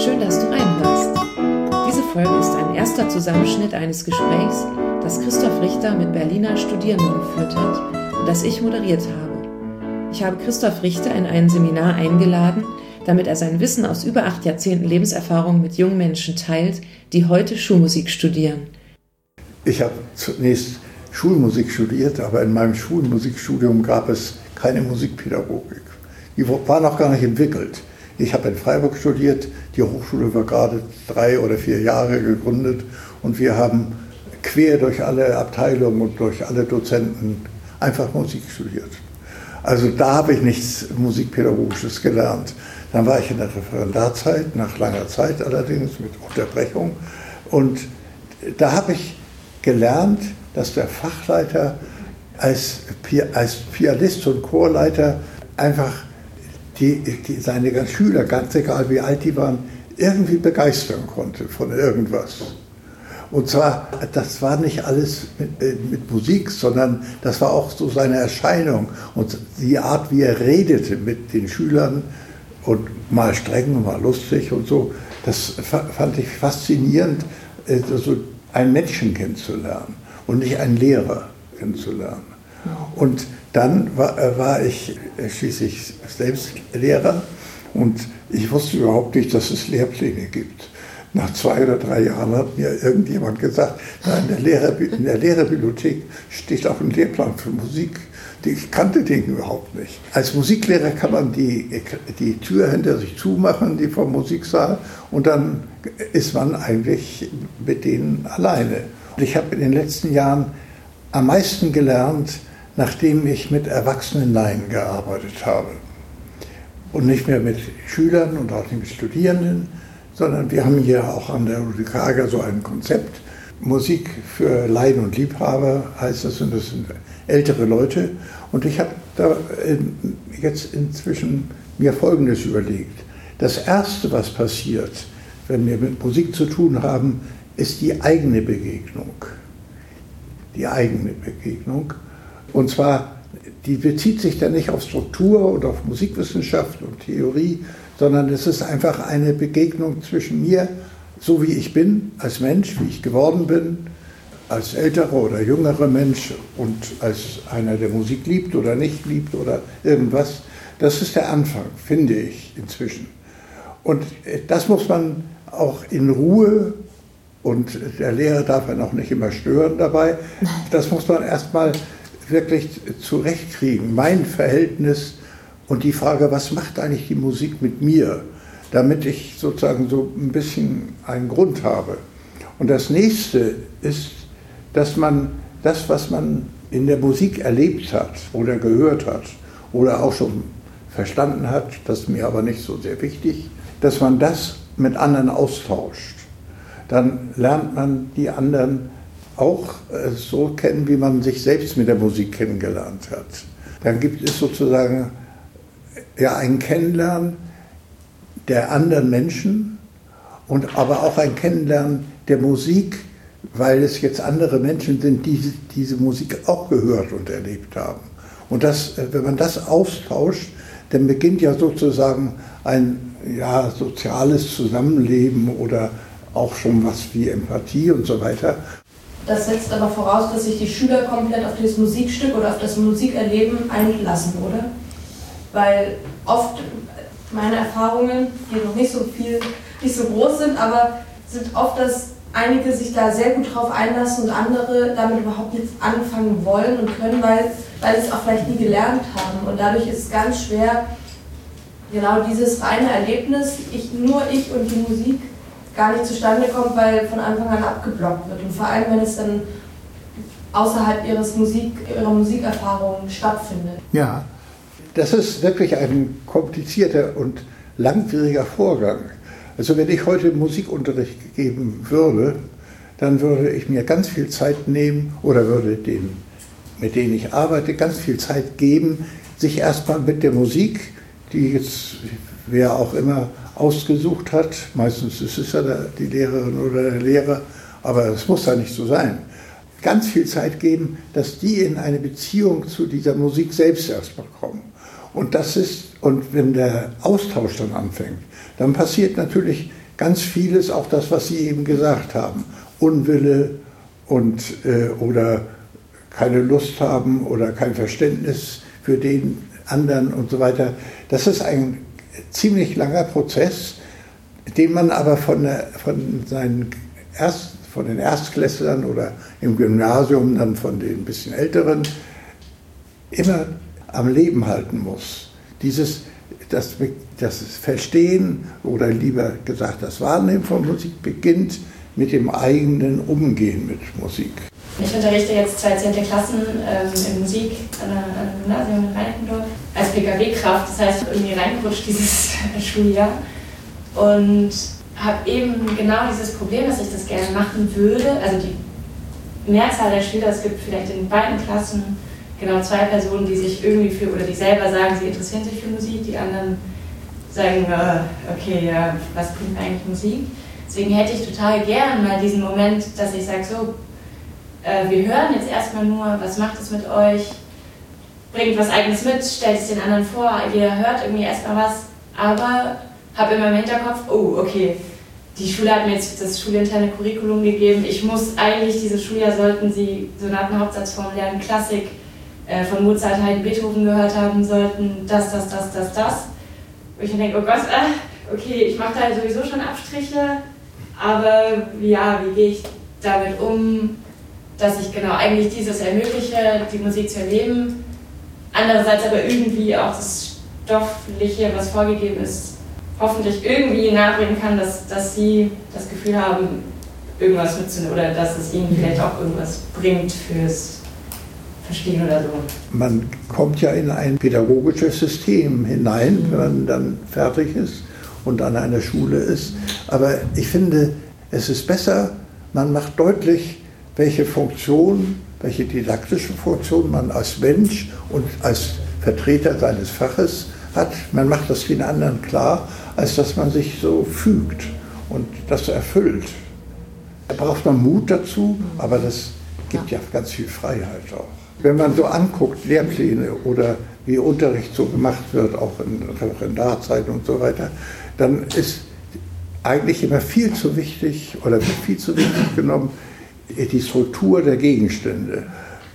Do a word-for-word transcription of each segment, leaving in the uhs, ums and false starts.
Schön, dass du reinhörst. Diese Folge ist ein erster Zusammenschnitt eines Gesprächs, das Christoph Richter mit Berliner Studierenden geführt hat und das ich moderiert habe. Ich habe Christoph Richter in ein Seminar eingeladen, damit er sein Wissen aus über acht Jahrzehnten Lebenserfahrung mit jungen Menschen teilt, die heute Schulmusik studieren. Ich habe zunächst Schulmusik studiert, aber in meinem Schulmusikstudium gab es keine Musikpädagogik. Die war noch gar nicht entwickelt. Ich habe in Freiburg studiert, die Hochschule war gerade drei oder vier Jahre gegründet und wir haben quer durch alle Abteilungen und durch alle Dozenten einfach Musik studiert. Also da habe ich nichts Musikpädagogisches gelernt. Dann war ich in der Referendarzeit, nach langer Zeit allerdings, mit Unterbrechung. Und da habe ich gelernt, dass der Fachleiter als, als Pianist und Chorleiter einfach die, die, seine Schüler, ganz egal wie alt die waren, irgendwie begeistern konnte von irgendwas. Und zwar, das war nicht alles mit, mit Musik, sondern das war auch so seine Erscheinung und die Art, wie er redete mit den Schülern und mal streng, mal lustig und so. Das fand ich faszinierend, also einen Menschen kennenzulernen und nicht einen Lehrer kennenzulernen. Und dann war, war ich schließlich selbst Lehrer und ich wusste überhaupt nicht, dass es Lehrpläne gibt. Nach zwei oder drei Jahren hat mir irgendjemand gesagt, na, in, der Lehrer, in der Lehrerbibliothek steht auch ein Lehrplan für Musik. Ich kannte den überhaupt nicht. Als Musiklehrer kann man die, die Tür hinter sich zumachen, die vom Musiksaal, und dann ist man eigentlich mit denen alleine. Und ich habe in den letzten Jahren am meisten gelernt, nachdem ich mit erwachsenen Laien gearbeitet habe. Und nicht mehr mit Schülern und auch nicht mit Studierenden, sondern wir haben hier auch an der U D K so ein Konzept. Musik für Laien und Liebhaber heißt das, und das sind ältere Leute. Und ich habe da jetzt inzwischen mir Folgendes überlegt. Das Erste, was passiert, wenn wir mit Musik zu tun haben, ist die eigene Begegnung. Die eigene Begegnung. Und zwar, die bezieht sich dann nicht auf Struktur und auf Musikwissenschaft und Theorie, sondern es ist einfach eine Begegnung zwischen mir, so wie ich bin, als Mensch, wie ich geworden bin, als älterer oder jüngerer Mensch und als einer, der Musik liebt oder nicht liebt oder irgendwas. Das ist der Anfang, finde ich inzwischen. Und das muss man auch in Ruhe, und der Lehrer darf einen auch nicht immer stören dabei, das muss man erstmal wirklich zurechtkriegen. Mein Verhältnis und die Frage, was macht eigentlich die Musik mit mir, damit ich sozusagen so ein bisschen einen Grund habe. Und das Nächste ist, dass man das, was man in der Musik erlebt hat oder gehört hat oder auch schon verstanden hat, das ist mir aber nicht so sehr wichtig, dass man das mit anderen austauscht. Dann lernt man die anderen auch so kennen, wie man sich selbst mit der Musik kennengelernt hat. Dann gibt es sozusagen ja ein Kennenlernen der anderen Menschen und aber auch ein Kennenlernen der Musik, weil es jetzt andere Menschen sind, die diese Musik auch gehört und erlebt haben. Und das, wenn man das austauscht, dann beginnt ja sozusagen ein ja, soziales Zusammenleben oder auch schon was wie Empathie und so weiter. Das setzt aber voraus, dass sich die Schüler komplett auf das Musikstück oder auf das Musikerleben einlassen, oder? Weil oft meine Erfahrungen, die noch nicht so viel, nicht so groß sind, aber sind oft, dass einige sich da sehr gut drauf einlassen und andere damit überhaupt nichts anfangen wollen und können, weil, weil sie es auch vielleicht nie gelernt haben. Und dadurch ist es ganz schwer, genau dieses reine Erlebnis, ich, nur ich und die Musik, gar nicht zustande kommt, weil von Anfang an abgeblockt wird. Und vor allem, wenn es dann außerhalb ihres Musik, ihrer Musikerfahrung stattfindet. Ja, das ist wirklich ein komplizierter und langwieriger Vorgang. Also wenn ich heute Musikunterricht geben würde, dann würde ich mir ganz viel Zeit nehmen oder würde denen, mit denen ich arbeite, ganz viel Zeit geben, sich erstmal mit der Musik, die jetzt wer auch immer ausgesucht hat, meistens ist es ja die Lehrerin oder der Lehrer, aber es muss ja nicht so sein, ganz viel Zeit geben, dass die in eine Beziehung zu dieser Musik selbst erstmal kommen. Und das ist, und wenn der Austausch dann anfängt, dann passiert natürlich ganz vieles, auch das, was Sie eben gesagt haben, Unwille und, äh, oder keine Lust haben oder kein Verständnis für den anderen und so weiter. Das ist ein ziemlich langer Prozess, den man aber von, der, von, seinen Erst, von den Erstklässlern oder im Gymnasium dann von den bisschen Älteren immer am Leben halten muss. Dieses, das, das Verstehen oder lieber gesagt das Wahrnehmen von Musik beginnt mit dem eigenen Umgehen mit Musik. Ich unterrichte jetzt zwei zehnte Klassen ähm, in Musik an einem Gymnasium in Reinickendorf als P K W-Kraft. Das heißt, ich bin irgendwie reingerutscht dieses Schuljahr und habe eben genau dieses Problem, dass ich das gerne machen würde. Also die Mehrzahl der Schüler, es gibt vielleicht in beiden Klassen genau zwei Personen, die sich irgendwie für, oder die selber sagen, sie interessieren sich für Musik, die anderen sagen, okay, ja, was bringt eigentlich Musik? Deswegen hätte ich total gern mal diesen Moment, dass ich sage, so, äh, wir hören jetzt erstmal nur, was macht es mit euch, bringt was Eigenes mit, stellt es den anderen vor, jeder hört irgendwie erstmal was, aber habe immer im Hinterkopf, oh, okay, die Schule hat mir jetzt das schulinterne Curriculum gegeben, ich muss eigentlich, dieses Schuljahr sollten sie Sonatenhauptsatzform lernen, Klassik, äh, von Mozart, Haydn, Beethoven gehört haben sollten, das, das, das, das, das. Wo ich dann denke, oh Gott, äh, okay, ich mache da sowieso schon Abstriche, aber ja, wie gehe ich damit um, dass ich genau eigentlich dieses ermögliche, die Musik zu erleben, andererseits aber irgendwie auch das Stoffliche, was vorgegeben ist, hoffentlich irgendwie nahebringen kann, dass, dass sie das Gefühl haben, irgendwas mitzunehmen oder dass es ihnen vielleicht auch irgendwas bringt fürs Verstehen oder so. Man kommt ja in ein pädagogisches System hinein, mhm. wenn man dann fertig ist und an einer Schule ist. Aber ich finde, es ist besser, man macht deutlich, welche Funktion, welche didaktische Funktion man als Mensch und als Vertreter seines Faches hat. Man macht das den anderen klar, als dass man sich so fügt und das erfüllt. Da braucht man Mut dazu, aber das gibt ja ganz viel Freiheit auch. Wenn man so anguckt, Lehrpläne oder wie Unterricht so gemacht wird, auch in Referendarzeiten und so weiter, dann ist eigentlich immer viel zu wichtig oder wird viel zu wichtig genommen, die Struktur der Gegenstände.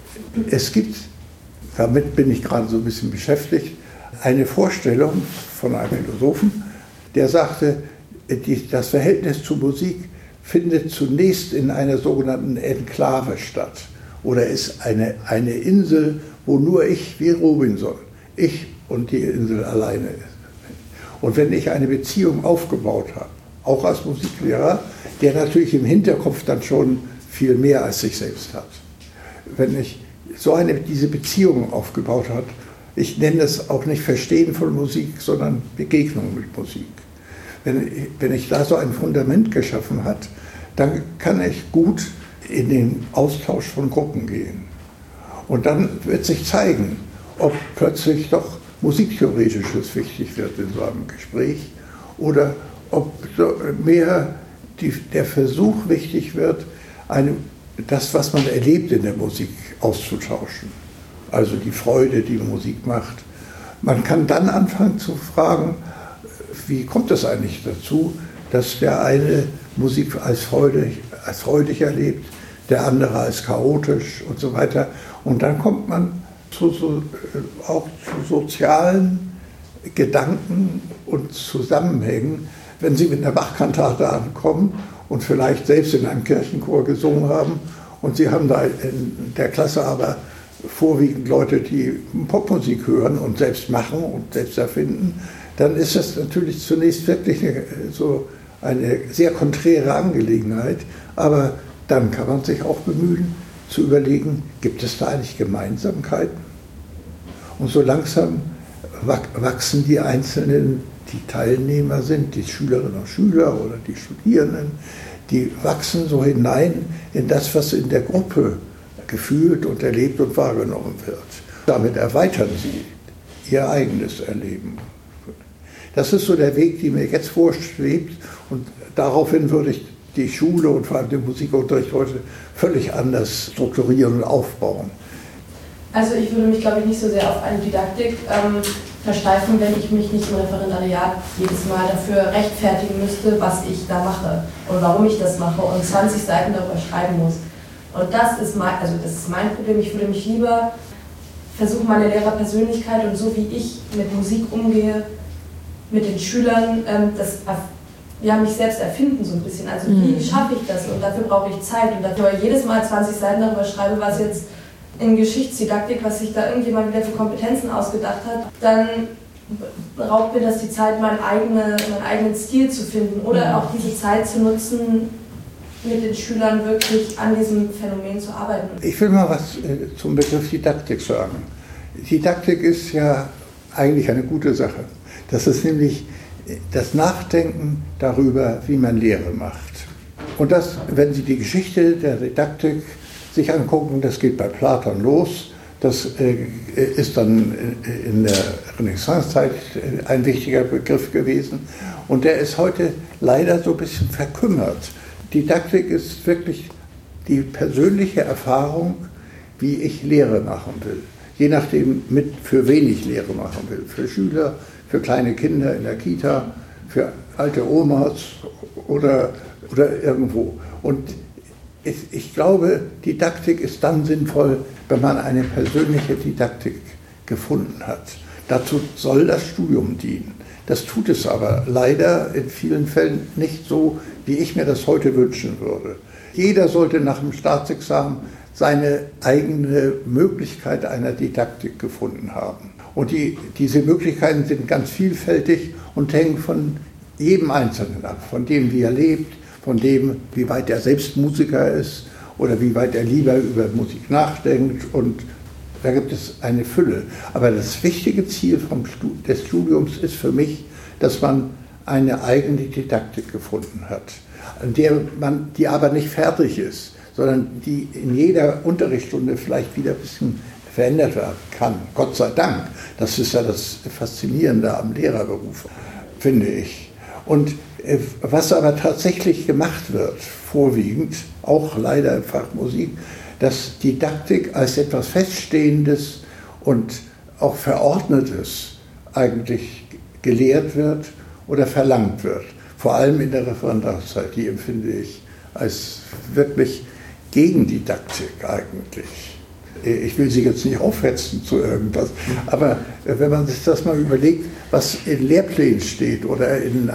Es gibt, damit bin ich gerade so ein bisschen beschäftigt, eine Vorstellung von einem Philosophen, der sagte, die, das Verhältnis zu Musik findet zunächst in einer sogenannten Enklave statt oder ist eine, eine Insel, wo nur ich wie Robinson, ich und die Insel alleine ist. Und wenn ich eine Beziehung aufgebaut habe, auch als Musiklehrer, der natürlich im Hinterkopf dann schon viel mehr als sich selbst hat. Wenn ich so eine, diese Beziehung aufgebaut habe, ich nenne es auch nicht Verstehen von Musik, sondern Begegnung mit Musik. Wenn, wenn ich da so ein Fundament geschaffen habe, dann kann ich gut in den Austausch von Gruppen gehen. Und dann wird sich zeigen, ob plötzlich doch Musiktheoretisches wichtig wird in so einem Gespräch oder ob mehr die, der Versuch wichtig wird, eine, das, was man erlebt in der Musik, auszutauschen. Also die Freude, die Musik macht. Man kann dann anfangen zu fragen, wie kommt es eigentlich dazu, dass der eine Musik als freudig, als freudig erlebt, der andere als chaotisch und so weiter. Und dann kommt man zu, so, auch zu sozialen Gedanken und Zusammenhängen, wenn Sie mit einer Bachkantate ankommen und vielleicht selbst in einem Kirchenchor gesungen haben und Sie haben da in der Klasse aber vorwiegend Leute, die Popmusik hören und selbst machen und selbst erfinden, dann ist das natürlich zunächst wirklich eine, so eine sehr konträre Angelegenheit, aber dann kann man sich auch bemühen zu überlegen, gibt es da eigentlich Gemeinsamkeiten? Und so langsam wachsen die einzelnen, die Teilnehmer sind, die Schülerinnen und Schüler oder die Studierenden, die wachsen so hinein in das, was in der Gruppe gefühlt und erlebt und wahrgenommen wird. Damit erweitern sie ihr eigenes Erleben. Das ist so der Weg, der mir jetzt vorschwebt und daraufhin würde ich die Schule und vor allem den Musikunterricht heute völlig anders strukturieren und aufbauen. Also ich würde mich, glaube ich, nicht so sehr auf eine Didaktik ähm, versteifen, wenn ich mich nicht im Referendariat jedes Mal dafür rechtfertigen müsste, was ich da mache und warum ich das mache und zwanzig Seiten darüber schreiben muss. Und das ist mein, also das ist mein Problem. Ich würde mich lieber versuchen, meine Lehrerpersönlichkeit und so wie ich mit Musik umgehe, mit den Schülern, das ja, mich selbst erfinden so ein bisschen. Also wie schaffe ich das? Und dafür brauche ich Zeit. Und dafür jedes Mal zwanzig Seiten darüber schreibe, was jetzt in Geschichtsdidaktik, was sich da irgendjemand wieder für Kompetenzen ausgedacht hat, dann raubt mir das die Zeit, meinen eigenen, meinen eigenen Stil zu finden oder auch diese Zeit zu nutzen, mit den Schülern wirklich an diesem Phänomen zu arbeiten. Ich will mal was äh, zum Begriff Didaktik sagen. Didaktik ist ja eigentlich eine gute Sache. Das ist nämlich das Nachdenken darüber, wie man Lehre macht. Und das, wenn Sie die Geschichte der Didaktik sich angucken, das geht bei Platon los, das äh, ist dann in der Renaissancezeit ein wichtiger Begriff gewesen und der ist heute leider so ein bisschen verkümmert. Didaktik ist wirklich die persönliche Erfahrung, wie ich Lehre machen will. Je nachdem, mit, für wen ich Lehre machen will. Für Schüler, für kleine Kinder in der Kita, für alte Omas oder, oder irgendwo. Und ich, ich glaube, Didaktik ist dann sinnvoll, wenn man eine persönliche Didaktik gefunden hat. Dazu soll das Studium dienen. Das tut es aber leider in vielen Fällen nicht so, wie ich mir das heute wünschen würde. Jeder sollte nach dem Staatsexamen seine eigene Möglichkeit einer Didaktik gefunden haben. Und die, diese Möglichkeiten sind ganz vielfältig und hängen von jedem Einzelnen ab, von dem, wie er lebt, von dem, wie weit er selbst Musiker ist oder wie weit er lieber über Musik nachdenkt. Und da gibt es eine Fülle. Aber das wichtige Ziel vom Stud- des Studiums ist für mich, dass man eine eigene Didaktik gefunden hat, an der man, die aber nicht fertig ist, sondern die in jeder Unterrichtsstunde vielleicht wieder ein bisschen verändert werden kann. Gott sei Dank. Das ist ja das Faszinierende am Lehrerberuf, finde ich. Und äh, was aber tatsächlich gemacht wird, vorwiegend, auch leider im Fach Musik, dass Didaktik als etwas Feststehendes und auch Verordnetes eigentlich gelehrt wird oder verlangt wird. Vor allem in der Referendarzeit, die empfinde ich als wirklich Gegendidaktik eigentlich. Ich will Sie jetzt nicht aufhetzen zu irgendwas, aber wenn man sich das mal überlegt, was in Lehrplänen steht oder in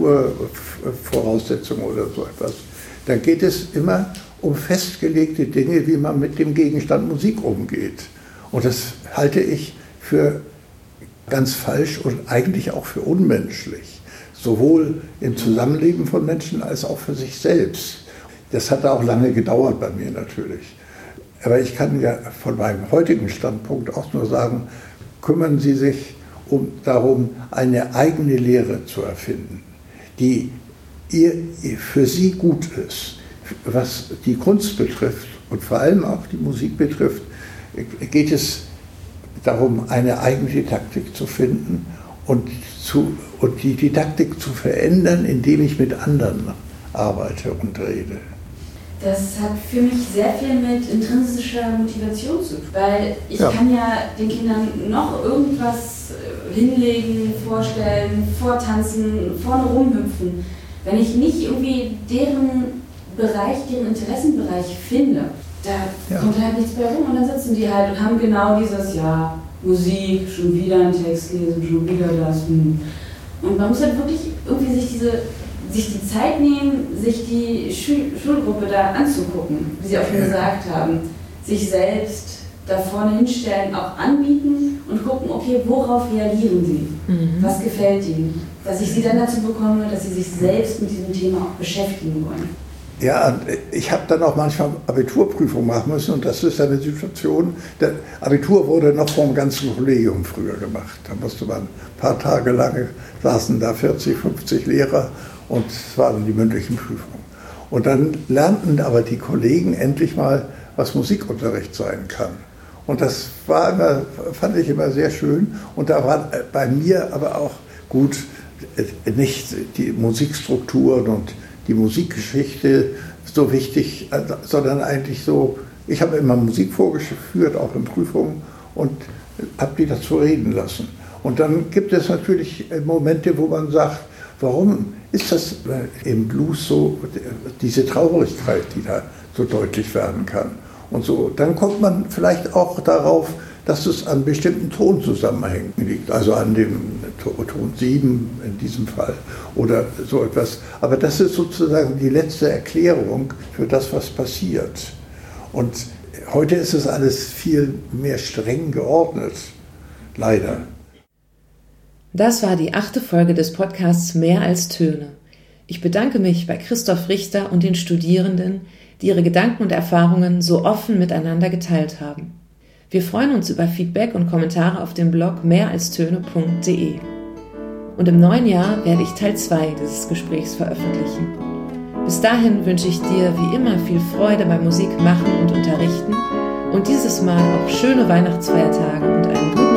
Abiturvoraussetzungen oder so etwas, dann geht es immer um festgelegte Dinge, wie man mit dem Gegenstand Musik umgeht. Und das halte ich für ganz falsch und eigentlich auch für unmenschlich, sowohl im Zusammenleben von Menschen als auch für sich selbst. Das hat auch lange gedauert bei mir natürlich. Aber ich kann ja von meinem heutigen Standpunkt auch nur sagen, kümmern Sie sich um, darum, eine eigene Lehre zu erfinden, die ihr, für Sie gut ist. Was die Kunst betrifft und vor allem auch die Musik betrifft, geht es darum, eine eigene Didaktik zu finden und, zu, und die Didaktik zu verändern, indem ich mit anderen arbeite und rede. Das hat für mich sehr viel mit intrinsischer Motivation zu tun, weil ich ja. kann ja den Kindern noch irgendwas hinlegen, vorstellen, vortanzen, vorne rumhüpfen. Wenn ich nicht irgendwie deren Bereich, deren Interessenbereich finde, da ja. kommt halt nichts bei rum und dann sitzen die halt und haben genau dieses, ja, Musik, schon wieder einen Text lesen, schon wieder das. Und man muss halt wirklich irgendwie sich diese sich die Zeit nehmen, sich die Schul- Schulgruppe da anzugucken, wie Sie auch schon ja. gesagt haben, sich selbst da vorne hinstellen, auch anbieten und gucken, okay, worauf reagieren sie, mhm. was gefällt ihnen, dass ich sie dann dazu bekomme, dass sie sich selbst mit diesem Thema auch beschäftigen wollen. Ja, ich habe dann auch manchmal Abiturprüfung machen müssen und das ist eine Situation, der Abitur wurde noch vom ganzen Kollegium früher gemacht. Da musste man ein paar Tage lang, saßen da vierzig, fünfzig Lehrer und es waren die mündlichen Prüfungen. Und dann lernten aber die Kollegen endlich mal, was Musikunterricht sein kann. Und das war immer, fand ich immer sehr schön. Und da war bei mir aber auch gut, nicht die Musikstrukturen und die Musikgeschichte so wichtig, sondern eigentlich so, ich habe immer Musik vorgeführt, auch in Prüfungen, und habe die dazu reden lassen. Und dann gibt es natürlich Momente, wo man sagt, warum ist das im Blues so, diese Traurigkeit, die da so deutlich werden kann. Und so, dann kommt man vielleicht auch darauf, dass es an bestimmten Tonzusammenhängen liegt, also an dem Ton sieben in diesem Fall oder so etwas. Aber das ist sozusagen die letzte Erklärung für das, was passiert. Und heute ist es alles viel mehr streng geordnet, leider. Das war die achte Folge des Podcasts Mehr als Töne. Ich bedanke mich bei Christoph Richter und den Studierenden, die ihre Gedanken und Erfahrungen so offen miteinander geteilt haben. Wir freuen uns über Feedback und Kommentare auf dem Blog mehralstöne punkt de. Und im neuen Jahr werde ich Teil zwei dieses Gesprächs veröffentlichen. Bis dahin wünsche ich dir wie immer viel Freude beim Musik machen und unterrichten und dieses Mal auch schöne Weihnachtsfeiertage und einen guten